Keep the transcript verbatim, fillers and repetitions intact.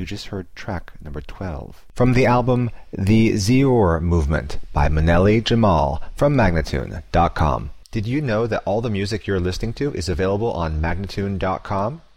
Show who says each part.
Speaker 1: just heard track number twelve. From the album The Zior Movement by Maneli Jamal from Magnatune dot com. Did you know that all the music you're listening to is available on Magnatune dot com?